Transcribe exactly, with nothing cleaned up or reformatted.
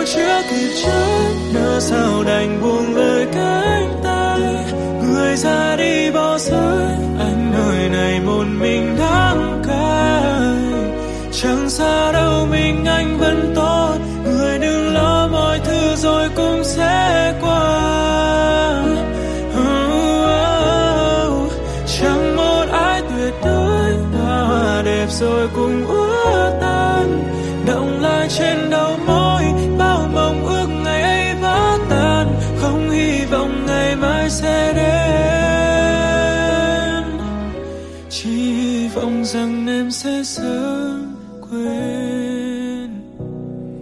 yêu chưa kịp chết, nỡ sao đành buông lời cánh tay. Người ra đi bỏ rơi anh nơi này một mình đắng cay. Chẳng xa đâu mình anh vẫn tốt, người đừng lo mọi thứ rồi cũng sẽ qua. Chẳng một ai tuyệt đối, hoa đẹp rồi cũng úa tan. Động lại trên đầu môi, bao mong ước ngày ấy vỡ tan. Không hy vọng ngày mai sẽ đến, chỉ hy vọng rằng em sẽ sớm quên.